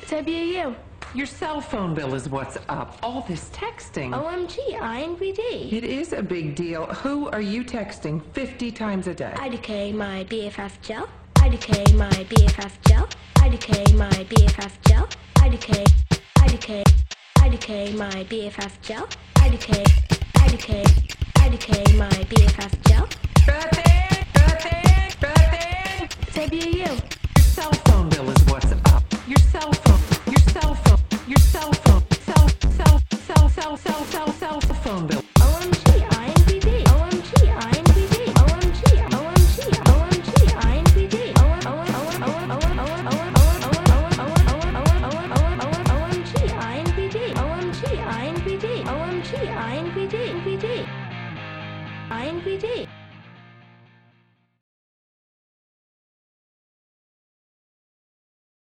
Tabii you. Your cell phone bill is what's up. All this texting. OMG, INVD. It is a big deal. Who are you texting 50 times a day? IDK my BFF gel. IDK my BFF gel. IDK my BFF gel. IDK my BFF gel. IDK my BFF gel. Birthday! Tabii you. Your cell phone bill is what's up. Your cell phone bill. OMG, INVD. OMG, INVD. OMG, INVD. OMG, INVD.